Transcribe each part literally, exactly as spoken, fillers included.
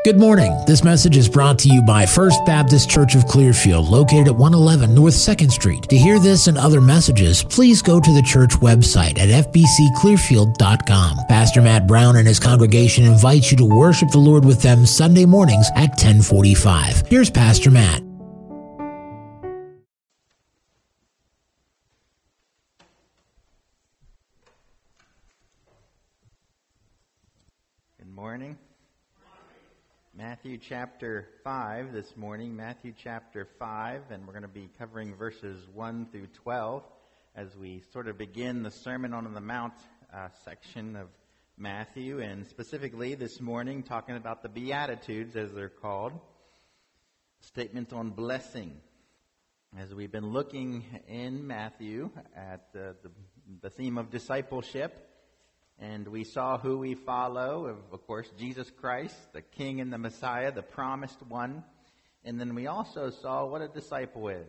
Good morning. This message is brought to you by First Baptist Church of Clearfield, located at one eleven North second Street. To hear this and other messages, please go to the church website at f b c clearfield dot com. Pastor Matt Brown and his congregation invite you to worship the Lord with them Sunday mornings at ten forty-five. Here's Pastor Matt. Good morning. Matthew chapter five this morning, Matthew chapter five, and we're going to be covering verses one through twelve as we sort of begin the Sermon on the Mount uh, section of Matthew, and specifically this morning talking about the Beatitudes, as they're called, statement on blessing. As we've been looking in Matthew at uh, the, the theme of discipleship, and we saw who we follow, of, of course, Jesus Christ, the King and the Messiah, the promised one. And then we also saw what a disciple is.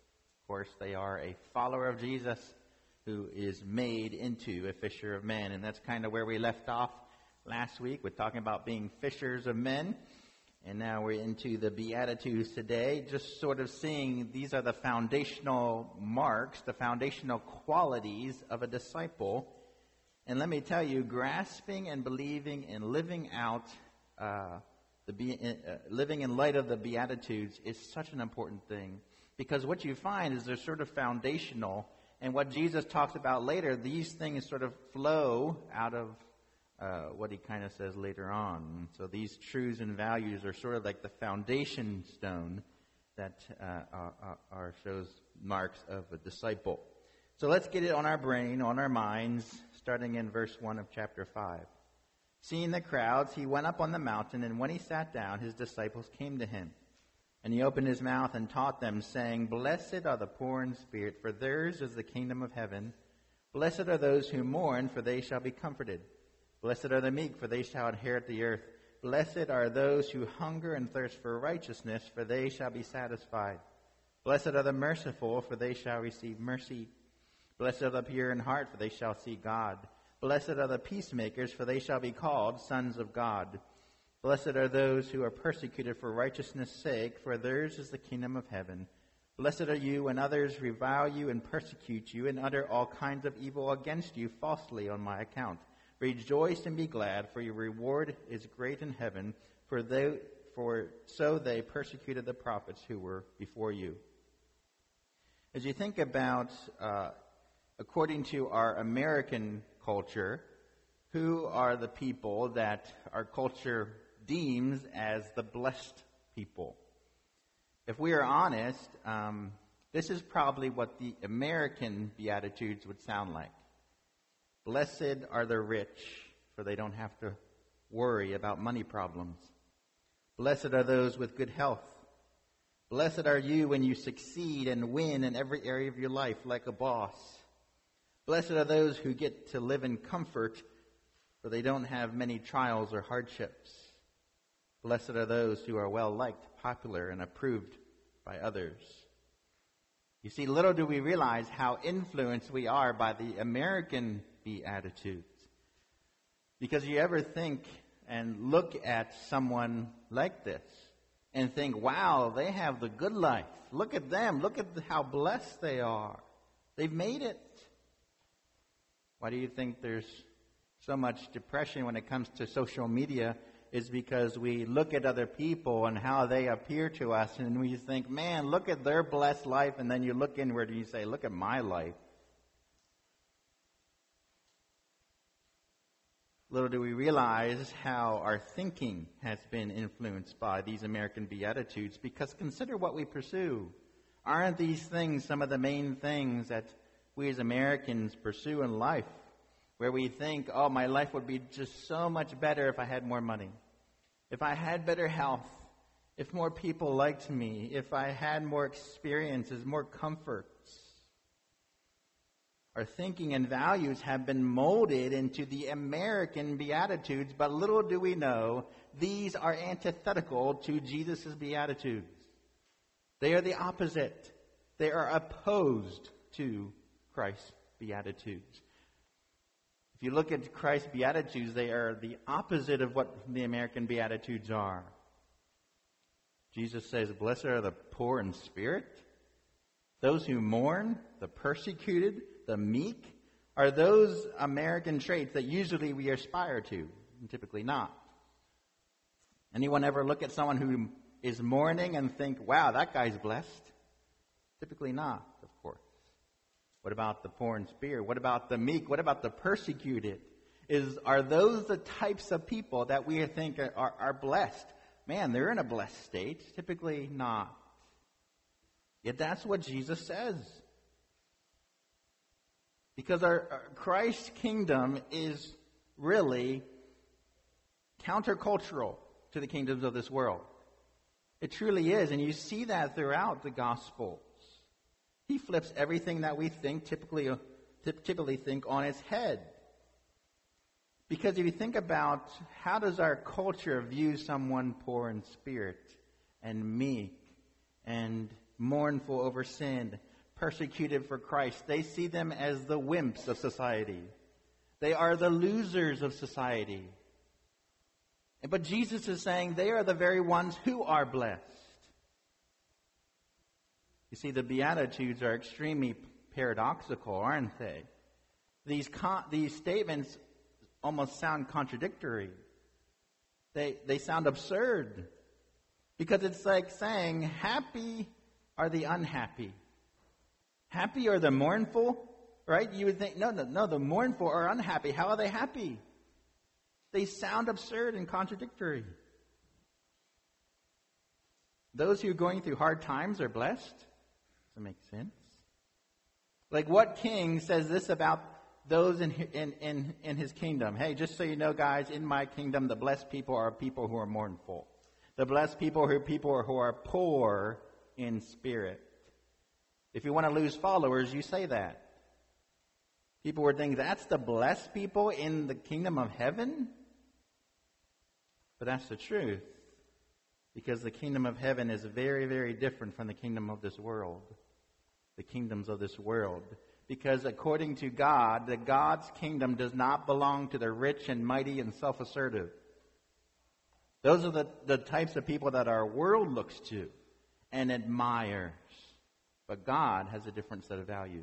Of course, they are a follower of Jesus who is made into a fisher of men. And that's kind of where we left off last week with talking about being fishers of men. And now we're into the Beatitudes today, just sort of seeing these are the foundational marks, the foundational qualities of a disciple. And let me tell you, grasping and believing and living out, uh, the be- uh, living in light of the Beatitudes is such an important thing. Because what you find is they're sort of foundational. And what Jesus talks about later, these things sort of flow out of uh, what he kind of says later on. So these truths and values are sort of like the foundation stone that uh, are, are shows marks of a disciple. So let's get it on our brain, on our minds, starting in verse one of chapter five. Seeing the crowds, he went up on the mountain, and when he sat down, his disciples came to him. And he opened his mouth and taught them, saying, Blessed are the poor in spirit, for theirs is the kingdom of heaven. Blessed are those who mourn, for they shall be comforted. Blessed are the meek, for they shall inherit the earth. Blessed are those who hunger and thirst for righteousness, for they shall be satisfied. Blessed are the merciful, for they shall receive mercy. Blessed are the pure in heart, for they shall see God. Blessed are the peacemakers, for they shall be called sons of God. Blessed are those who are persecuted for righteousness' sake, for theirs is the kingdom of heaven. Blessed are you when others revile you and persecute you and utter all kinds of evil against you falsely on my account. Rejoice and be glad, for your reward is great in heaven, for they, for so they persecuted the prophets who were before you. As you think about uh, according to our American culture, who are the people that our culture deems as the blessed people? If we are honest, um, this is probably what the American Beatitudes would sound like. Blessed are the rich, for they don't have to worry about money problems. Blessed are those with good health. Blessed are you when you succeed and win in every area of your life like a boss. Blessed are those who get to live in comfort, for they don't have many trials or hardships. Blessed are those who are well-liked, popular, and approved by others. You see, little do we realize how influenced we are by the American Beatitudes. Because you ever think and look at someone like this and think, wow, they have the good life. Look at them. Look at how blessed they are. They've made it. Why do you think there's so much depression when it comes to social media? Is because we look at other people and how they appear to us, and we think, man, look at their blessed life, and then you look inward and you say, look at my life. Little do we realize how our thinking has been influenced by these American Beatitudes, because consider what we pursue. Aren't these things some of the main things that we as Americans pursue in life, where we think, oh, my life would be just so much better if I had more money, if I had better health, if more people liked me, if I had more experiences, more comforts. Our thinking and values have been molded into the American Beatitudes, but little do we know, these are antithetical to Jesus' Beatitudes. They are the opposite. They are opposed to Christ's Beatitudes. If you look at Christ's Beatitudes, they are the opposite of what the American Beatitudes are. Jesus says, blessed are the poor in spirit. Those who mourn, the persecuted, the meek, are those American traits that usually we aspire to, and typically not. Anyone ever look at someone who is mourning and think, wow, that guy's blessed? Typically not, of course. What about the poor in spirit? What about the meek? What about the persecuted? Is Are those the types of people that we think are, are, are blessed? Man, they're in a blessed state. Typically not. Yet that's what Jesus says. Because our, our Christ's kingdom is really countercultural to the kingdoms of this world. It truly is, and you see that throughout the Gospels. He flips everything that we think typically typically think on its head. Because if you think about how does our culture view someone poor in spirit and meek and mournful over sin, persecuted for Christ, they see them as the wimps of society. They are the losers of society. But Jesus is saying they are the very ones who are blessed. You see, the Beatitudes are extremely paradoxical, aren't they? These con- these statements almost sound contradictory. They they sound absurd. Because it's like saying, happy are the unhappy. Happy are the mournful, right? You would think, no, no, no, the mournful are unhappy. How are they happy? They sound absurd and contradictory. Those who are going through hard times are blessed. Does that make sense? Like what king says this about those in, in, in, in his kingdom? Hey, just so you know, guys, in my kingdom, the blessed people are people who are mournful. The blessed people are people who are poor in spirit. If you want to lose followers, you say that. People would think that's the blessed people in the kingdom of heaven. But that's the truth. Because the kingdom of heaven is very, very different from the kingdom of this world. The kingdoms of this world. Because according to God, the God's kingdom does not belong to the rich and mighty and self-assertive. Those are the, the types of people that our world looks to and admires. But God has a different set of values.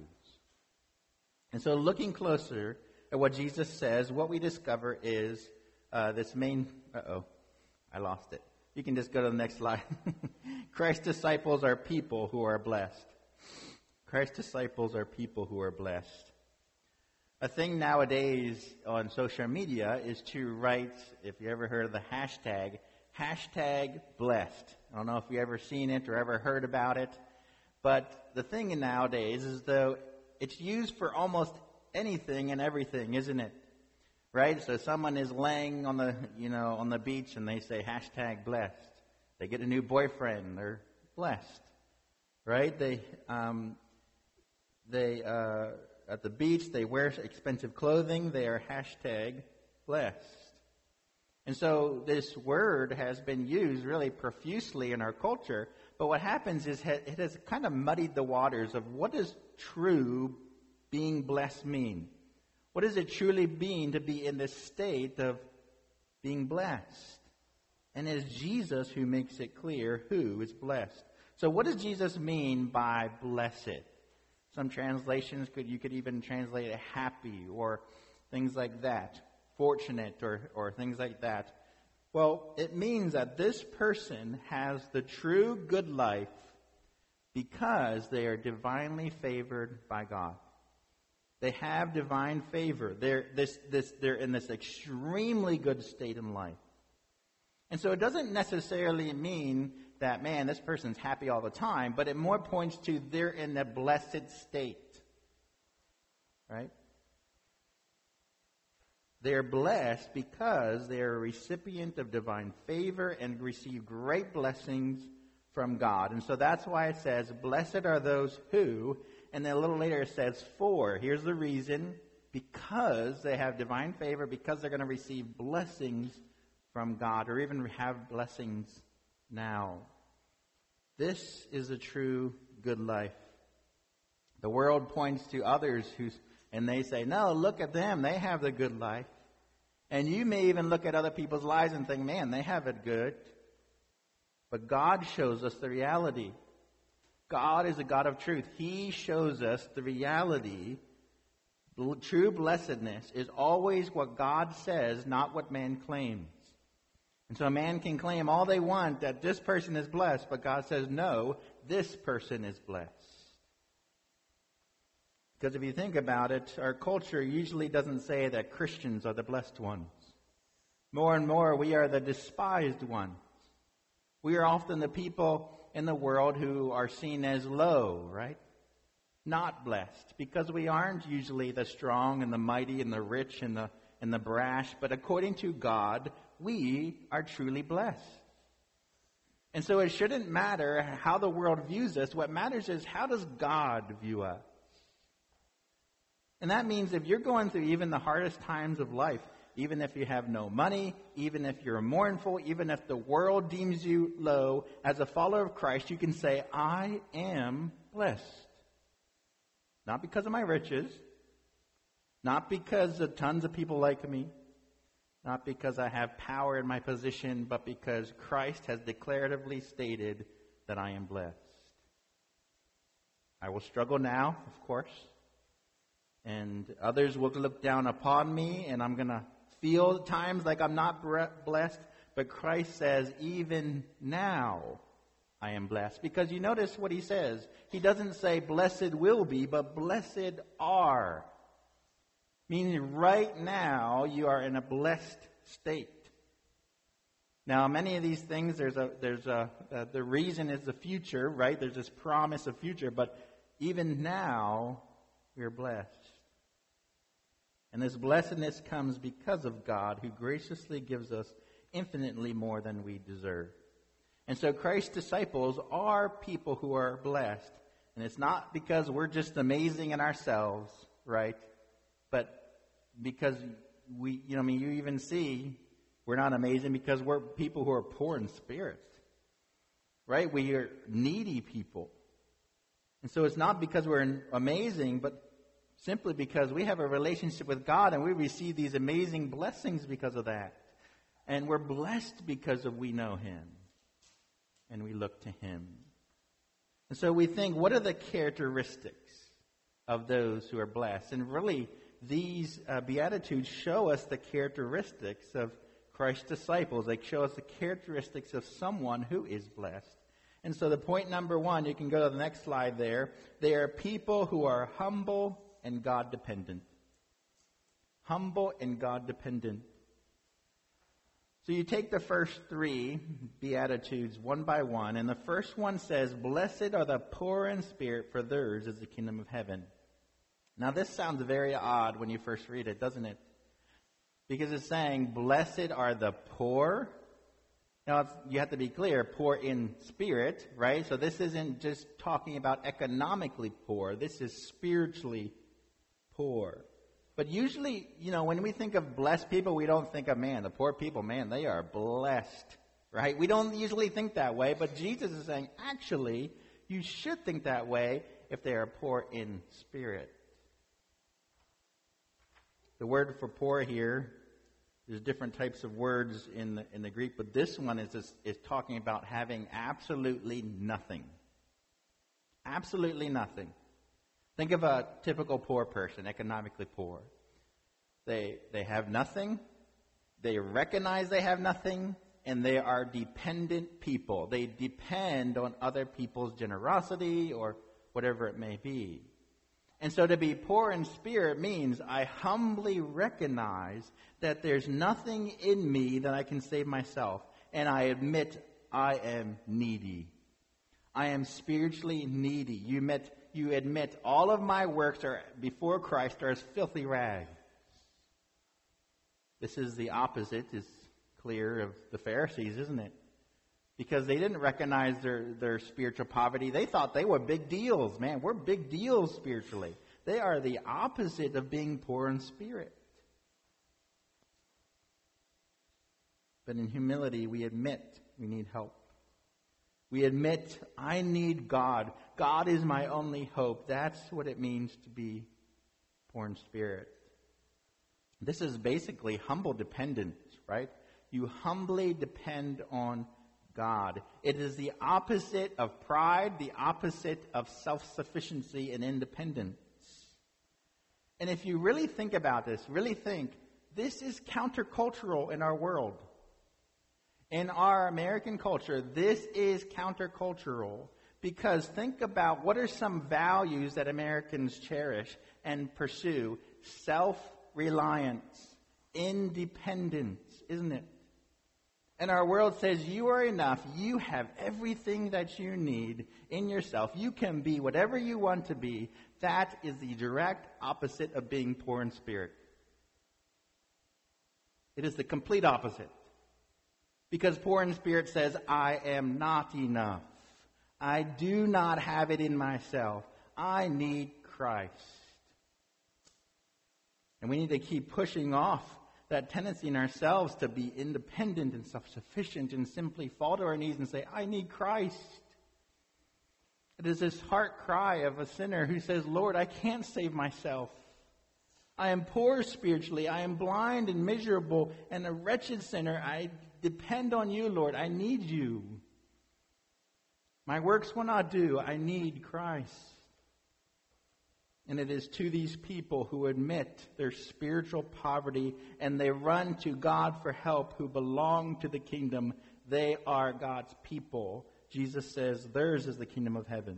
And so looking closer at what Jesus says, what we discover is uh, this main... Uh-oh, I lost it. You can just go to the next slide. Christ's disciples are people who are blessed. Christ's disciples are people who are blessed. A thing nowadays on social media is to write, if you ever heard of the hashtag, hashtag blessed. I don't know if you ever seen it or ever heard about it. But the thing nowadays is though it's used for almost anything and everything, isn't it? Right? So someone is laying on the, you know, on the beach and they say hashtag blessed. They get a new boyfriend, they're blessed. Right? They, um, they, uh, at the beach, they wear expensive clothing, they are hashtag blessed. And so this word has been used really profusely in our culture. But what happens is it has kind of muddied the waters of what does true being blessed mean? What does it truly mean to be in this state of being blessed? And it is Jesus who makes it clear who is blessed. So what does Jesus mean by blessed? Some translations, could you could even translate it happy or things like that, fortunate or, or things like that. Well, it means that this person has the true good life because they are divinely favored by God. They have divine favor. They're, this, this, they're in this extremely good state in life. And so it doesn't necessarily mean that, man, this person's happy all the time, but it more points to they're in a blessed state. Right? They are blessed because they are a recipient of divine favor and receive great blessings from God. And so that's why it says, blessed are those who, and then a little later it says, for. Here's the reason, because they have divine favor, because they're going to receive blessings from God, or even have blessings now. This is a true good life. The world points to others who, and they say, no, look at them, they have the good life. And you may even look at other people's lives and think, man, they have it good. But God shows us the reality. God is a God of truth. He shows us the reality. True blessedness is always what God says, not what man claims. And so a man can claim all they want that this person is blessed, but God says, no, this person is blessed. Because if you think about it, our culture usually doesn't say that Christians are the blessed ones. More and more, we are the despised ones. We are often the people in the world who are seen as low, right? Not blessed, because we aren't usually the strong and the mighty and the rich and the and the brash, but according to God, we are truly blessed. And so it shouldn't matter how the world views us. What matters is, how does God view us? And that means if you're going through even the hardest times of life, even if you have no money, even if you're mournful, even if the world deems you low, as a follower of Christ, you can say, I am blessed. Not because of my riches, not because of tons of people like me, not because I have power in my position, but because Christ has declaratively stated that I am blessed. I will struggle now, of course, and others will look down upon me, and I'm going to feel at times like I'm not blessed, but Christ says, even now I am blessed. Because you notice what he says. He doesn't say blessed will be, but blessed are. Meaning right now you are in a blessed state. Now, many of these things, there's a there's a uh, the reason is the future, right? There's this promise of future, but even now we're blessed. And this blessedness comes because of God, who graciously gives us infinitely more than we deserve. And so Christ's disciples are people who are blessed. And it's not because we're just amazing in ourselves, right? But because we, you know, I mean, you even see we're not amazing because we're people who are poor in spirit, right? We are needy people. And so it's not because we're amazing, but simply because we have a relationship with God and we receive these amazing blessings because of that. And we're blessed because of we know Him and we look to Him. And so we think, what are the characteristics of those who are blessed? And really, these uh, Beatitudes show us the characteristics of Christ's disciples. They show us the characteristics of someone who is blessed. And so the point number one, you can go to the next slide there. They are people who are humble and God-dependent. Humble and God-dependent. So you take the first three Beatitudes one by one, and the first one says, blessed are the poor in spirit, for theirs is the kingdom of heaven. Now this sounds very odd when you first read it, doesn't it? Because it's saying, blessed are the poor. Now it's, you have to be clear, poor in spirit, right? So this isn't just talking about economically poor. This is spiritually poor. But usually, you know, when we think of blessed people, we don't think of, man, the poor people, man, they are blessed, right? We don't usually think that way, but Jesus is saying, actually, you should think that way if they are poor in spirit. The word for poor here, there's different types of words in the, in the Greek, but this one is, is, is talking about having absolutely nothing. Absolutely nothing. Think of a typical poor person, economically poor. They they have nothing, they recognize they have nothing, and they are dependent people. They depend on other people's generosity or whatever it may be. And so to be poor in spirit means I humbly recognize that there's nothing in me that I can save myself, and I admit I am needy. I am spiritually needy. You admit You admit all of my works are before Christ are as filthy rags. This is the opposite, is clear, of the Pharisees, isn't it? Because they didn't recognize their, their spiritual poverty. They thought they were big deals. Man, we're big deals spiritually. They are the opposite of being poor in spirit. But in humility, we admit we need help. We admit, I need God. God is my only hope. That's what it means to be poor in spirit. This is basically humble dependence, right? You humbly depend on God. It is the opposite of pride, the opposite of self-sufficiency and independence. And if you really think about this, really think, this is countercultural in our world. In our American culture, this is countercultural. Because think about what are some values that Americans cherish and pursue. Self-reliance, independence, isn't it? And our world says you are enough. You have everything that you need in yourself. You can be whatever you want to be. That is the direct opposite of being poor in spirit. It is the complete opposite. Because poor in spirit says, I am not enough. I do not have it in myself. I need Christ. And we need to keep pushing off that tendency in ourselves to be independent and self-sufficient and simply fall to our knees and say, I need Christ. It is this heart cry of a sinner who says, Lord, I can't save myself. I am poor spiritually. I am blind and miserable and a wretched sinner. I depend on you, Lord. I need you. My works will not do. I need Christ. And it is to these people who admit their spiritual poverty and they run to God for help, who belong to the kingdom. They are God's people. Jesus says theirs is the kingdom of heaven.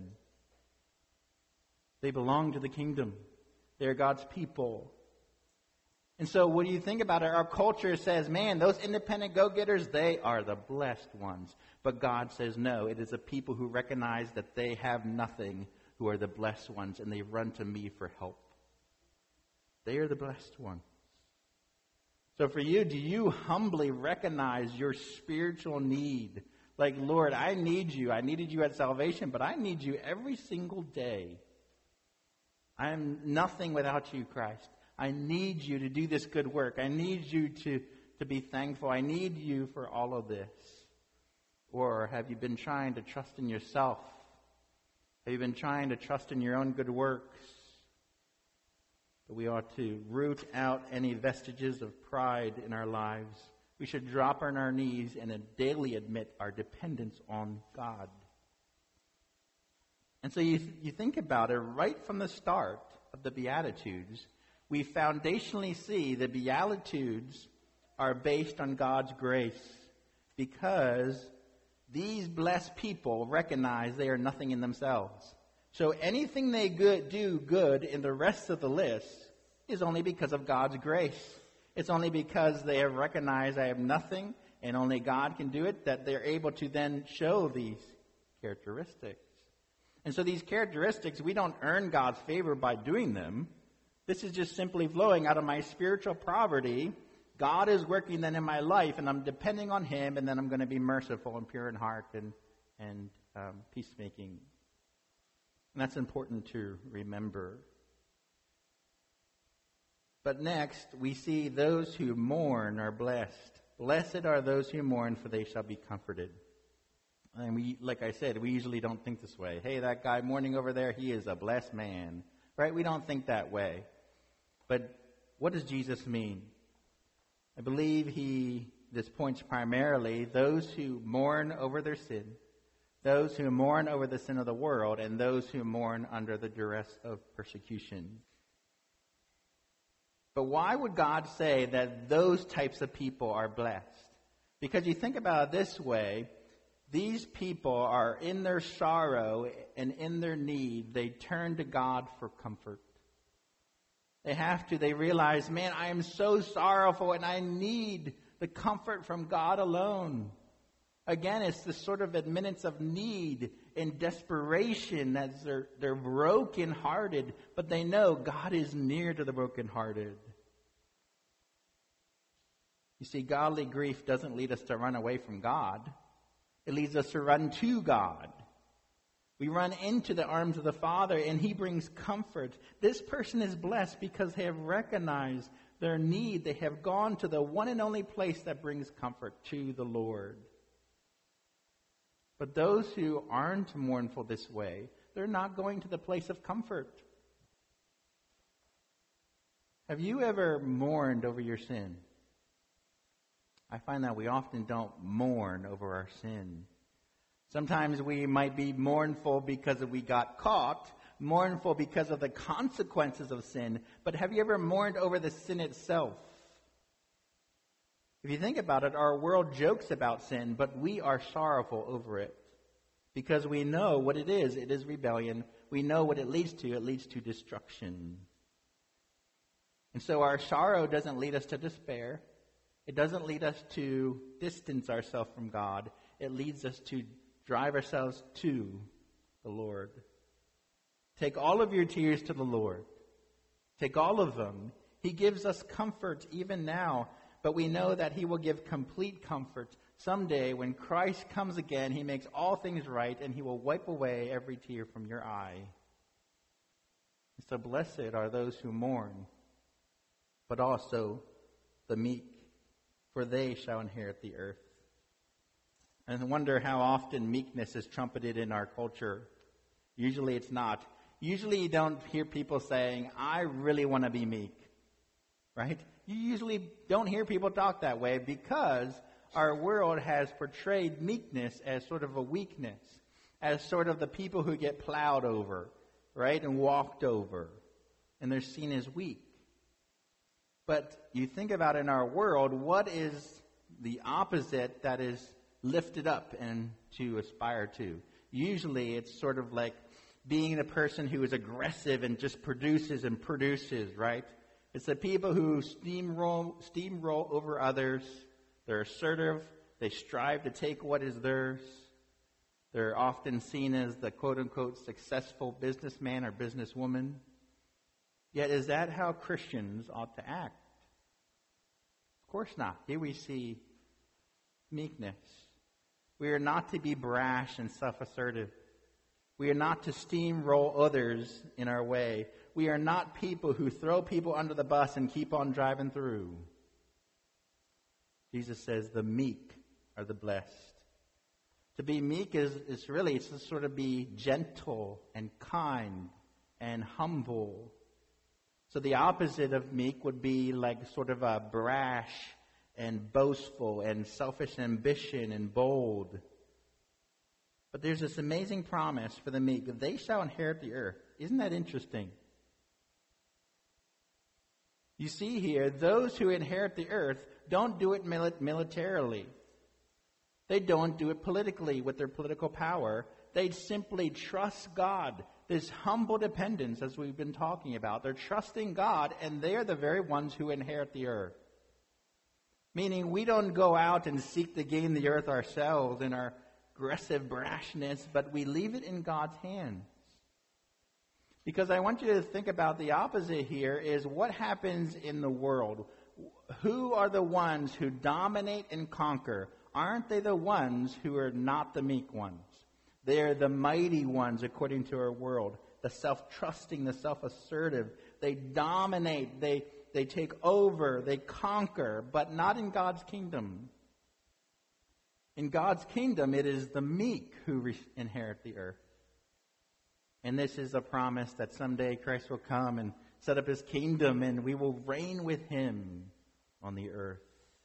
They belong to the kingdom. They're God's people. And so what do you think about it? Our culture says, man, those independent go-getters, they are the blessed ones. But God says, no, it is a people who recognize that they have nothing who are the blessed ones, and they run to me for help. They are the blessed ones. So for you, do you humbly recognize your spiritual need? Like, Lord, I need you. I needed you at salvation, but I need you every single day. I am nothing without you, Christ. I need you to do this good work. I need you to, to be thankful. I need you for all of this. Or have you been trying to trust in yourself? Have you been trying to trust in your own good works? But we ought to root out any vestiges of pride in our lives. We should drop on our knees and daily admit our dependence on God. And so you, you think about it, right from the start of the Beatitudes, we foundationally see the Beatitudes are based on God's grace, because these blessed people recognize they are nothing in themselves. So anything they good, do good in the rest of the list is only because of God's grace. It's only because they have recognized I have nothing and only God can do it that they're able to then show these characteristics. And so these characteristics, we don't earn God's favor by doing them. This is just simply flowing out of my spiritual poverty. God is working then in my life, and I'm depending on Him, and then I'm going to be merciful and pure in heart and, and um, peacemaking. And that's important to remember. But next, we see those who mourn are blessed. Blessed are those who mourn, for they shall be comforted. And we, like I said, we usually don't think this way. Hey, that guy mourning over there, he is a blessed man. Right? We don't think that way. But what does Jesus mean? I believe he, this points primarily those who mourn over their sin, those who mourn over the sin of the world, and those who mourn under the duress of persecution. But why would God say that those types of people are blessed? Because you think about it this way, these people are in their sorrow and in their need, they turn to God for comfort. They have to. They realize, man, I am so sorrowful and I need the comfort from God alone. Again, it's this sort of admittance of need and desperation as they're, they're brokenhearted, but they know God is near to the brokenhearted. You see, godly grief doesn't lead us to run away from God. It leads us to run to God. We run into the arms of the Father, and He brings comfort. This person is blessed because they have recognized their need. They have gone to the one and only place that brings comfort, to the Lord. But those who aren't mournful this way, they're not going to the place of comfort. Have you ever mourned over your sin? I find that we often don't mourn over our sin. Sometimes we might be mournful because we got caught, mournful because of the consequences of sin. But have you ever mourned over the sin itself? If you think about it, our world jokes about sin, but we are sorrowful over it because we know what it is. It is rebellion. We know what it leads to. It leads to destruction. And so our sorrow doesn't lead us to despair. It doesn't lead us to distance ourselves from God. It leads us to drive ourselves to the Lord. Take all of your tears to the Lord. Take all of them. He gives us comfort even now, but we know that He will give complete comfort someday when Christ comes again. He makes all things right, and He will wipe away every tear from your eye. So blessed are those who mourn, but also the meek, for they shall inherit the earth. And I wonder how often meekness is trumpeted in our culture. Usually it's not. Usually you don't hear people saying, I really want to be meek. Right? You usually don't hear people talk that way because our world has portrayed meekness as sort of a weakness, as sort of the people who get plowed over, right, and walked over. And they're seen as weak. But you think about in our world, what is the opposite that is lifted up and to aspire to? Usually it's sort of like being the person who is aggressive and just produces and produces, right? It's the people who steamroll, steamroll over others. They're assertive. They strive to take what is theirs. They're often seen as the quote-unquote successful businessman or businesswoman. Yet is that how Christians ought to act? Of course not. Here we see meekness. We are not to be brash and self-assertive. We are not to steamroll others in our way. We are not people who throw people under the bus and keep on driving through. Jesus says the meek are the blessed. To be meek is, is really, it's to sort of be gentle and kind and humble. So the opposite of meek would be like sort of a brash and boastful and selfish ambition and bold. But there's this amazing promise for the meek that they shall inherit the earth. Isn't that interesting? You see here, those who inherit the earth don't do it mili- militarily. They don't do it politically with their political power. They simply trust God. This humble dependence, as we've been talking about. They're trusting God, and they're the very ones who inherit the earth. Meaning we don't go out and seek to gain the earth ourselves in our aggressive brashness, but we leave it in God's hands. Because I want you to think about the opposite here is what happens in the world. Who are the ones who dominate and conquer? Aren't they the ones who are not the meek ones? They're the mighty ones according to our world. The self-trusting, the self-assertive. They dominate, they, they take over, they conquer, but not in God's kingdom. In God's kingdom, it is the meek who re- inherit the earth. And this is a promise that someday Christ will come and set up His kingdom and we will reign with Him on the earth.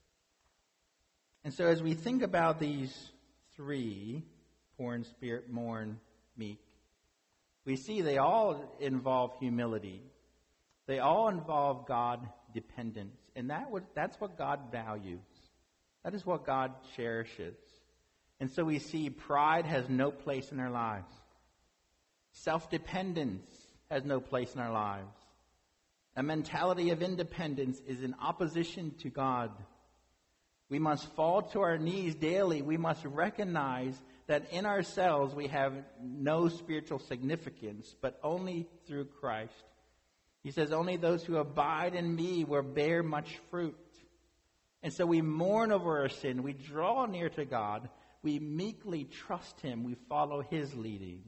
And so as we think about these three, poor in spirit, mourn, meek, we see they all involve humility. They all involve God dependence. And that would, that's what God values. That is what God cherishes. And so we see pride has no place in our lives. Self-dependence has no place in our lives. A mentality of independence is in opposition to God. We must fall to our knees daily. We must recognize that in ourselves we have no spiritual significance, but only through Christ. He says, only those who abide in me will bear much fruit. And so we mourn over our sin. We draw near to God. We meekly trust Him. We follow His leading.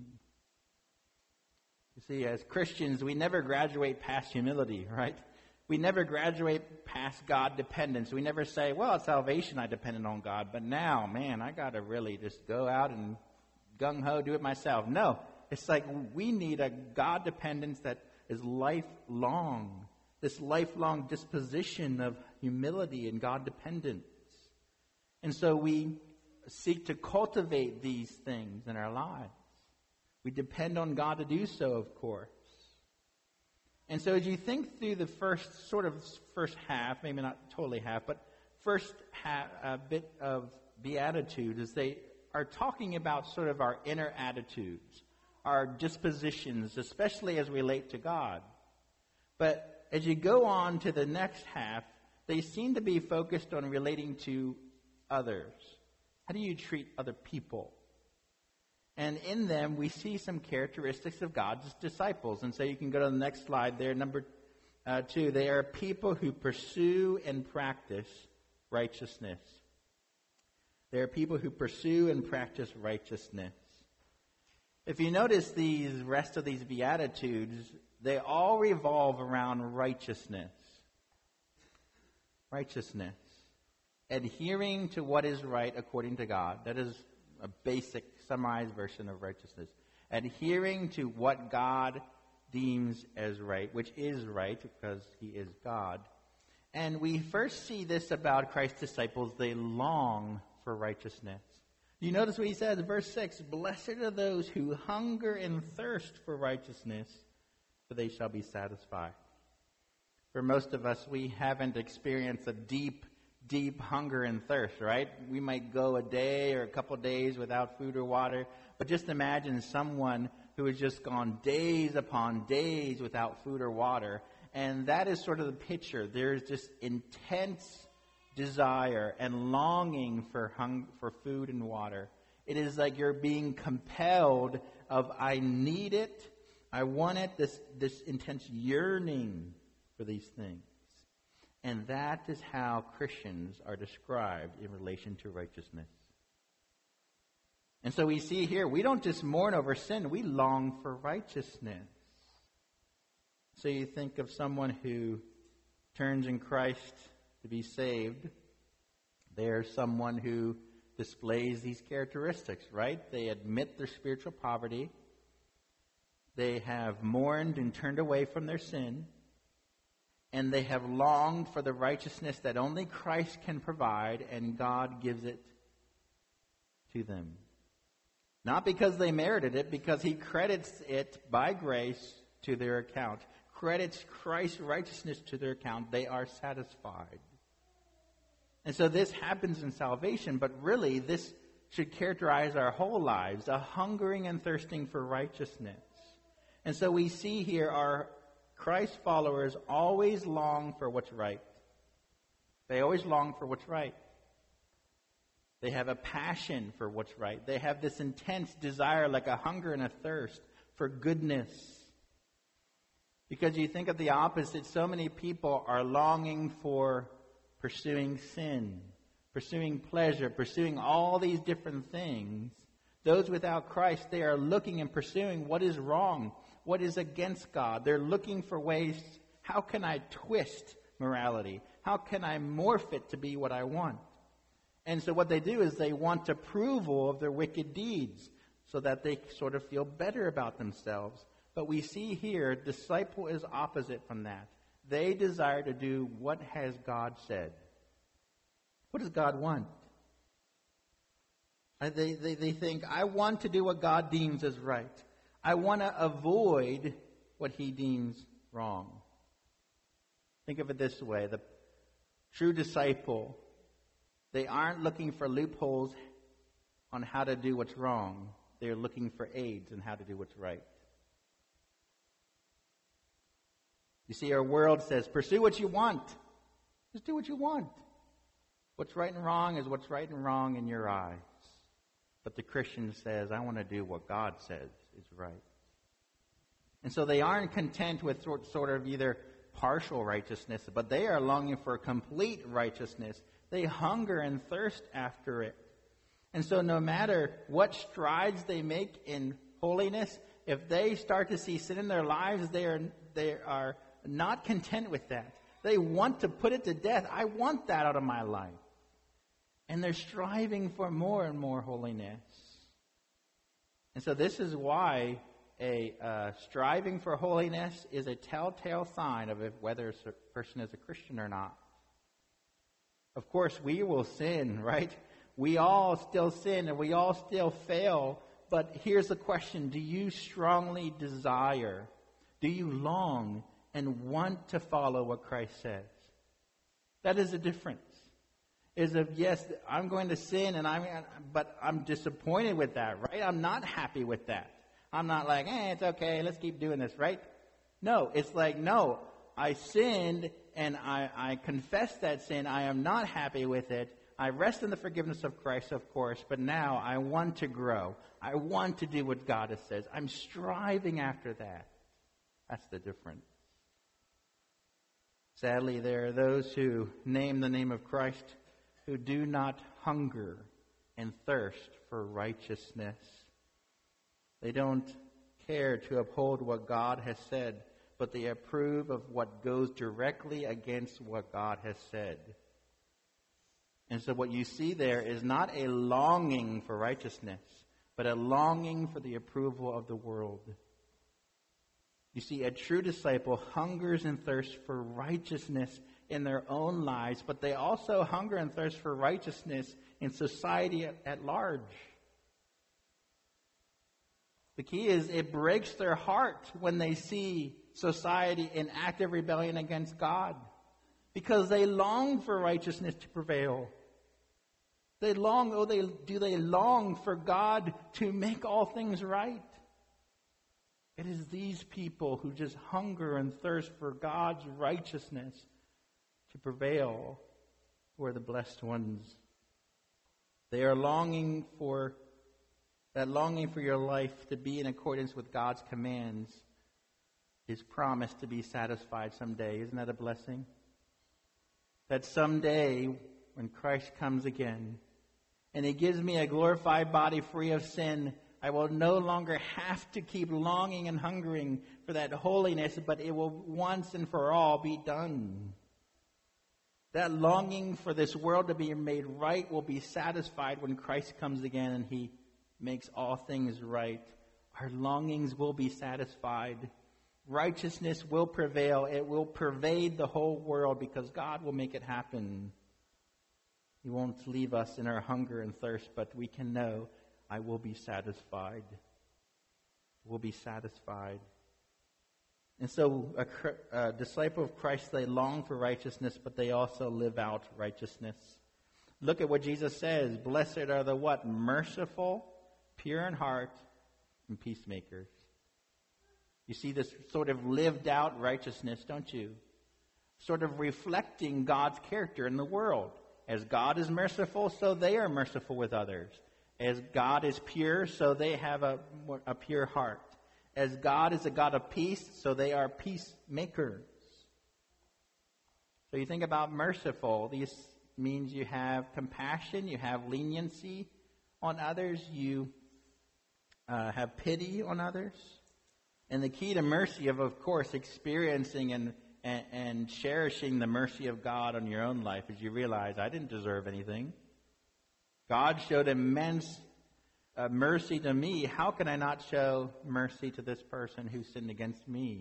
You see, as Christians, we never graduate past humility, right? We never graduate past God dependence. We never say, well, at salvation I depended on God, but now, man, I got to really just go out and gung-ho do it myself. No, it's like we need a God dependence that is lifelong, this lifelong disposition of humility and God dependence. And so we seek to cultivate these things in our lives. We depend on God to do so, of course. And so as you think through the first sort of first half, maybe not totally half, but first half, a bit of Beatitudes, is they are talking about sort of our inner attitudes, our dispositions, especially as we relate to God. But as you go on to the next half, they seem to be focused on relating to others. How do you treat other people? And in them, we see some characteristics of God's disciples. And so you can go to the next slide there, number uh, two. They are people who pursue and practice righteousness. They are people who pursue and practice righteousness. If you notice these rest of these Beatitudes, they all revolve around righteousness. Righteousness. Adhering to what is right according to God. That is a basic, summarized version of righteousness. Adhering to what God deems as right, which is right because he is God. And we first see this about Christ's disciples. They long for righteousness. You notice what he says, verse six, "Blessed are those who hunger and thirst for righteousness, for they shall be satisfied." For most of us, we haven't experienced a deep, deep hunger and thirst, right? We might go a day or a couple days without food or water, but just imagine someone who has just gone days upon days without food or water, and that is sort of the picture. There's just intense desire and longing for hung, for food and water. It is like you're being compelled of, I need it, I want it, this, this intense yearning for these things. And that is how Christians are described in relation to righteousness. And so we see here, we don't just mourn over sin, we long for righteousness. So you think of someone who turns in Christ to be saved. There's someone who displays these characteristics, right? They admit their spiritual poverty. They have mourned and turned away from their sin. And they have longed for the righteousness that only Christ can provide, and God gives it to them. Not because they merited it, because he credits it by grace to their account. Credits Christ's righteousness to their account. They are satisfied. And so this happens in salvation, but really this should characterize our whole lives, a hungering and thirsting for righteousness. And so we see here our Christ followers always long for what's right. They always long for what's right. They have a passion for what's right. They have this intense desire, like a hunger and a thirst for goodness. Because you think of the opposite, so many people are longing for pursuing sin, pursuing pleasure, pursuing all these different things. Those without Christ, they are looking and pursuing what is wrong, what is against God. They're looking for ways, how can I twist morality? How can I morph it to be what I want? And so what they do is they want approval of their wicked deeds so that they sort of feel better about themselves. But we see here, disciple is opposite from that. They desire to do what has God said. What does God want? They, they, they think, I want to do what God deems as right. I want to avoid what he deems wrong. Think of it this way. The true disciple, they aren't looking for loopholes on how to do what's wrong. They're looking for aids on how to do what's right. You see, our world says, pursue what you want. Just do what you want. What's right and wrong is what's right and wrong in your eyes. But the Christian says, I want to do what God says is right. And so they aren't content with sort, sort of either partial righteousness, but they are longing for complete righteousness. They hunger and thirst after it. And so no matter what strides they make in holiness, if they start to see sin in their lives, they are they are not content with that. They want to put it to death. I want that out of my life. And they're striving for more and more holiness. And so this is why a uh, striving for holiness is a telltale sign of if, whether a person is a Christian or not. Of course, we will sin, right? We all still sin and we all still fail. But here's the question. Do you strongly desire, do you long and want to follow what Christ says? That is the difference. Is of, yes, I'm going to sin, and I'm, but I'm disappointed with that, right? I'm not happy with that. I'm not like, eh, it's okay, let's keep doing this, right? No, it's like, no, I sinned, and I, I confess that sin. I am not happy with it. I rest in the forgiveness of Christ, of course, but now I want to grow. I want to do what God has said. I'm striving after that. That's the difference. Sadly, there are those who name the name of Christ who do not hunger and thirst for righteousness. They don't care to uphold what God has said, but they approve of what goes directly against what God has said. And so what you see there is not a longing for righteousness, but a longing for the approval of the world. You see, a true disciple hungers and thirsts for righteousness in their own lives, but they also hunger and thirst for righteousness in society at, at large. The key is it breaks their heart when they see society in active rebellion against God, because they long for righteousness to prevail. They long, oh, they do they long for God to make all things right? It is these people who just hunger and thirst for God's righteousness to prevail who are the blessed ones. They are longing for, that longing for your life to be in accordance with God's commands is promised to be satisfied someday. Isn't that a blessing? That someday, when Christ comes again, and He gives me a glorified body free of sin, I will no longer have to keep longing and hungering for that holiness, but it will once and for all be done. That longing for this world to be made right will be satisfied when Christ comes again and He makes all things right. Our longings will be satisfied. Righteousness will prevail. It will pervade the whole world because God will make it happen. He won't leave us in our hunger and thirst, but we can know, I will be satisfied. Will be satisfied. And so a, a disciple of Christ, they long for righteousness, but they also live out righteousness. Look at what Jesus says. Blessed are the what? Merciful, pure in heart, and peacemakers. You see this sort of lived out righteousness, don't you? Sort of reflecting God's character in the world. As God is merciful, so they are merciful with others. As God is pure, so they have a, a pure heart. As God is a God of peace, so they are peacemakers. So you think about merciful. This means you have compassion, you have leniency on others, you uh, have pity on others. And the key to mercy of, of course, experiencing and, and, and cherishing the mercy of God on your own life is you realize, I didn't deserve anything. God showed immense uh, mercy to me. How can I not show mercy to this person who sinned against me?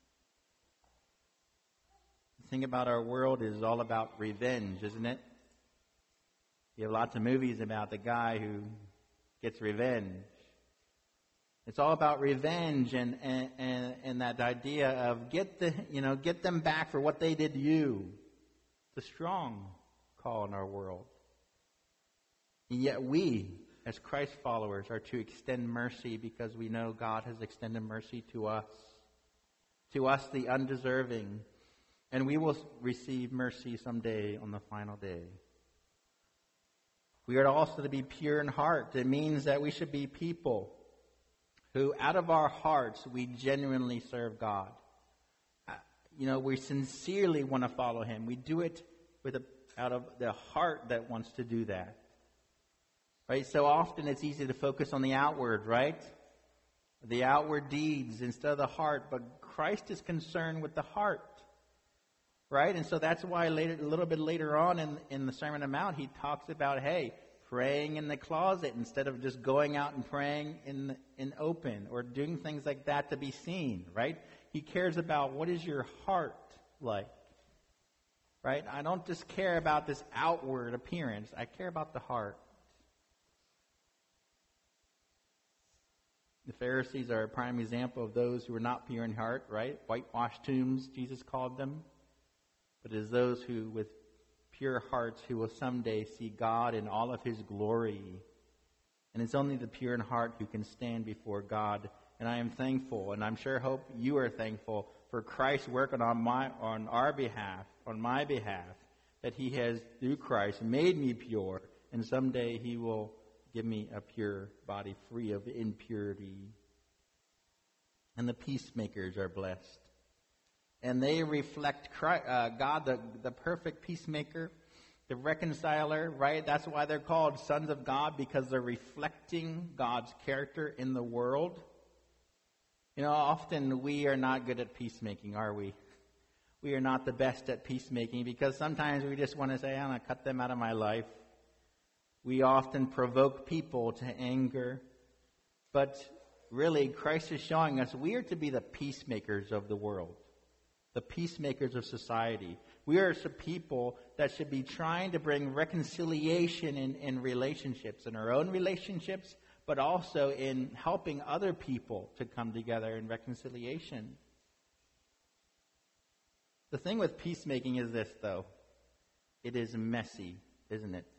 The thing about our world is all about revenge, isn't it? You have lots of movies about the guy who gets revenge. It's all about revenge and, and, and, and that idea of get the you know get them back for what they did to you. It's a strong call in our world. And yet we, as Christ followers, are to extend mercy because we know God has extended mercy to us. To us, the undeserving. And we will receive mercy someday on the final day. We are also to be pure in heart. It means that we should be people who, out of our hearts, we genuinely serve God. Uh, you know, we sincerely want to follow Him. We do it with a, out of the heart that wants to do that. Right? So often it's easy to focus on the outward, right? The outward deeds instead of the heart. But Christ is concerned with the heart. Right? And so that's why later, a little bit later on in, in the Sermon on the Mount, He talks about, hey, praying in the closet instead of just going out and praying in in open or doing things like that to be seen, right? He cares about what is your heart like, right? I don't just care about this outward appearance. I care about the heart. The Pharisees are a prime example of those who are not pure in heart, right? Whitewashed tombs, Jesus called them. But it is those who, with pure hearts, who will someday see God in all of His glory. And it's only the pure in heart who can stand before God. And I am thankful, and I'm sure hope you are thankful for Christ's work on my, on our behalf, on my behalf, that He has, through Christ, made me pure. And someday He will give me a pure body free of impurity. And the peacemakers are blessed. And they reflect Christ, uh, God, the, the perfect peacemaker, the reconciler, right? That's why they're called sons of God, because they're reflecting God's character in the world. You know, often we are not good at peacemaking, are we? We are not the best at peacemaking because sometimes we just want to say, I'm going to cut them out of my life. We often provoke people to anger. But really, Christ is showing us we are to be the peacemakers of the world, the peacemakers of society. We are some people that should be trying to bring reconciliation in, in relationships, in our own relationships, but also in helping other people to come together in reconciliation. The thing with peacemaking is this, though. It is messy, isn't it?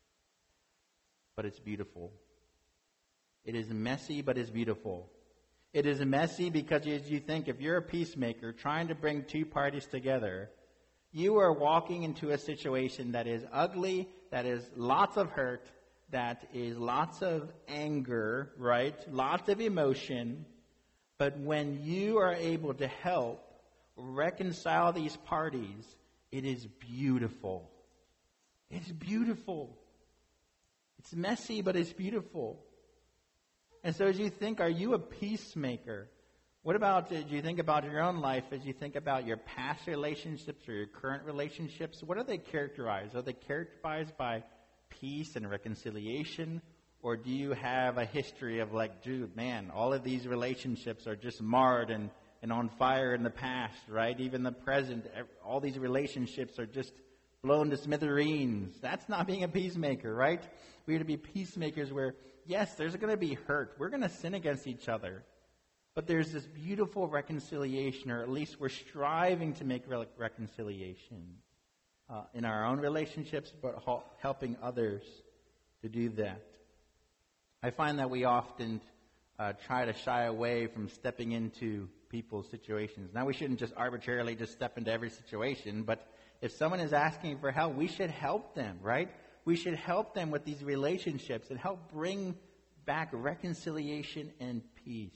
But it's beautiful. It is messy, but it's beautiful. It is messy because as you think, if you're a peacemaker trying to bring two parties together, you are walking into a situation that is ugly, that is lots of hurt, that is lots of anger, right? Lots of emotion. But when you are able to help reconcile these parties, it is beautiful. It's beautiful. It's messy, but it's beautiful. And so as you think, are you a peacemaker? What about, as you think about your own life, as you think about your past relationships or your current relationships, what are they characterized? Are they characterized by peace and reconciliation? Or do you have a history of like, dude, man, all of these relationships are just marred and, and on fire in the past, right? Even the present, all these relationships are just blown to smithereens. That's not being a peacemaker, right? We are to be peacemakers where, yes, there's going to be hurt. We're going to sin against each other. But there's this beautiful reconciliation, or at least we're striving to make re- reconciliation uh, in our own relationships, but ha- helping others to do that. I find that we often uh, try to shy away from stepping into people's situations. Now, we shouldn't just arbitrarily just step into every situation, but if someone is asking for help, we should help them, right? We should help them with these relationships and help bring back reconciliation and peace.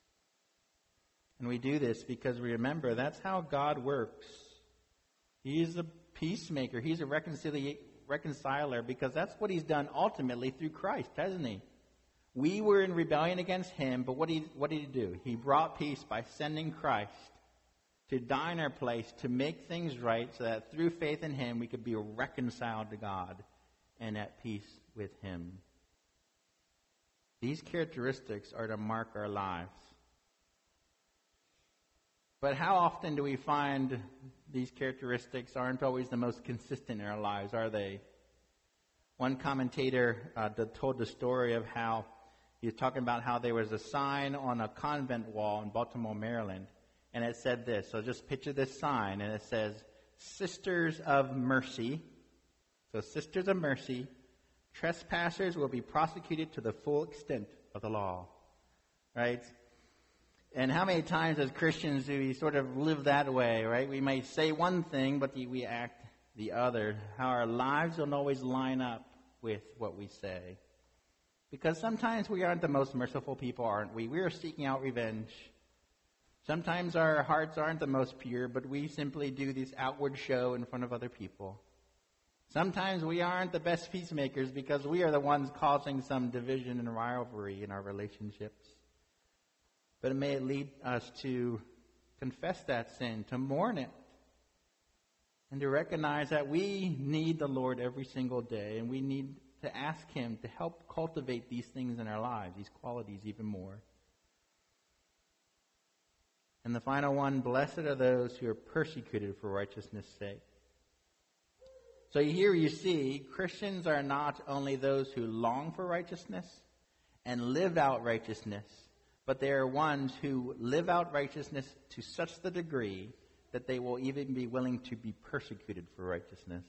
And we do this because we remember that's how God works. He is a peacemaker. He's a reconcilia- reconciler because that's what He's done ultimately through Christ, hasn't He? We were in rebellion against Him, but what, he, what did He do? He brought peace by sending Christ to die in our place, to make things right so that through faith in Him we could be reconciled to God and at peace with Him. These characteristics are to mark our lives. But how often do we find these characteristics aren't always the most consistent in our lives, are they? One commentator uh, told the story of how he was talking about how there was a sign on a convent wall in Baltimore, Maryland, and it said this. So just picture this sign, and it says, Sisters of Mercy. So Sisters of Mercy, trespassers will be prosecuted to the full extent of the law. Right? And how many times as Christians do we sort of live that way, right? We may say one thing, but we act the other. How our lives don't always line up with what we say. Because sometimes we aren't the most merciful people, aren't we? We are seeking out revenge. Sometimes our hearts aren't the most pure, but we simply do this outward show in front of other people. Sometimes we aren't the best peacemakers because we are the ones causing some division and rivalry in our relationships. But it may lead us to confess that sin, to mourn it, and to recognize that we need the Lord every single day, and we need to ask Him to help cultivate these things in our lives, these qualities even more. And the final one, blessed are those who are persecuted for righteousness' sake. So here you see, Christians are not only those who long for righteousness and live out righteousness, but they are ones who live out righteousness to such the degree that they will even be willing to be persecuted for righteousness.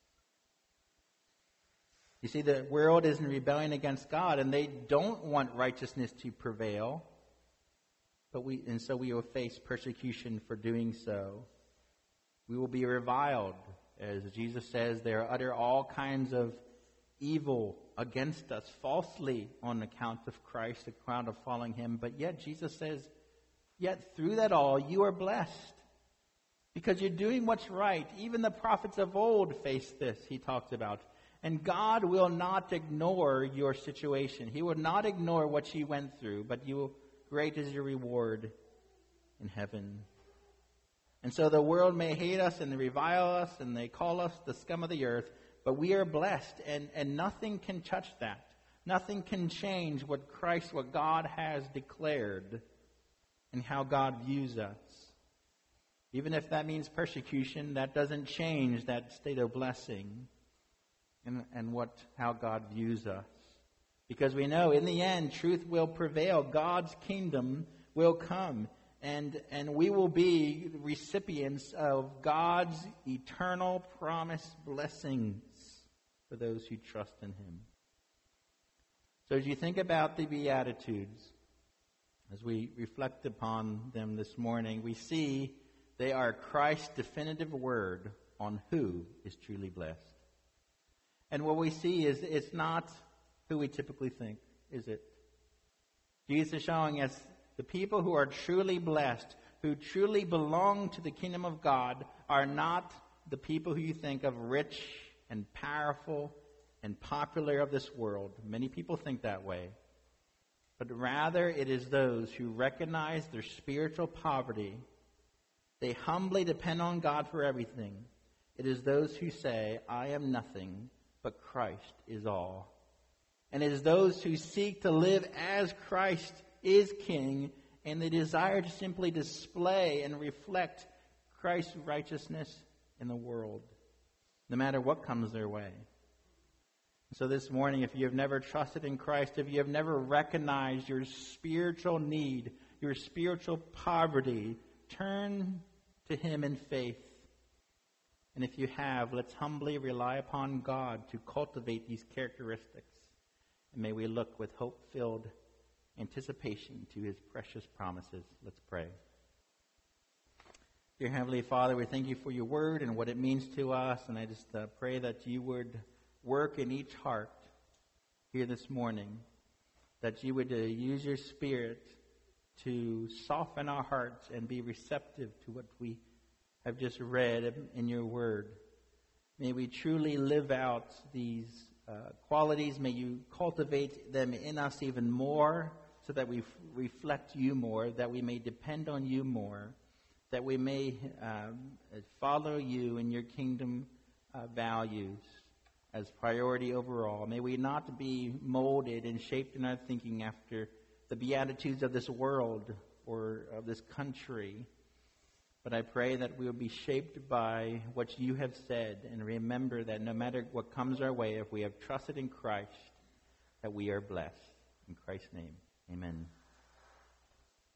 You see, the world is in rebellion against God, and they don't want righteousness to prevail. But we, and so we will face persecution for doing so. We will be reviled. As Jesus says, they utter all kinds of evil against us falsely on account of Christ, the crown of following him. But yet Jesus says, yet through that all you are blessed. Because you're doing what's right. Even the prophets of old faced this, he talks about. And God will not ignore your situation. He will not ignore what you went through, but you will, great is your reward in heaven. And so the world may hate us and they revile us and they call us the scum of the earth, but we are blessed, and, and nothing can touch that. Nothing can change what Christ, what God has declared and how God views us. Even if that means persecution, that doesn't change that state of blessing. And, and what how God views us. Because we know in the end, truth will prevail. God's kingdom will come. And, and we will be recipients of God's eternal promised blessings for those who trust in him. So as you think about the Beatitudes, as we reflect upon them this morning, we see they are Christ's definitive word on who is truly blessed. And what we see is it's not who we typically think, is it? Jesus is showing us the people who are truly blessed, who truly belong to the kingdom of God, are not the people who you think of rich and powerful and popular of this world. Many people think that way. But rather it is those who recognize their spiritual poverty. They humbly depend on God for everything. It is those who say, I am nothing, but Christ is all. And it is those who seek to live as Christ is King, and they desire to simply display and reflect Christ's righteousness in the world, no matter what comes their way. So this morning, if you have never trusted in Christ, if you have never recognized your spiritual need, your spiritual poverty, turn to him in faith. And if you have, let's humbly rely upon God to cultivate these characteristics. And may we look with hope-filled anticipation to his precious promises. Let's pray. Dear Heavenly Father, we thank you for your word and what it means to us. And I just uh, pray that you would work in each heart here this morning. That you would uh, use your Spirit to soften our hearts and be receptive to what we have just read in your word. May we truly live out these uh, qualities. May you cultivate them in us even more so that we f- reflect you more, that we may depend on you more, that we may um, follow you in your kingdom uh, values as priority overall. May we not be molded and shaped in our thinking after the beatitudes of this world or of this country. But I pray that we will be shaped by what you have said, and remember that no matter what comes our way, if we have trusted in Christ, that we are blessed. In Christ's name, amen.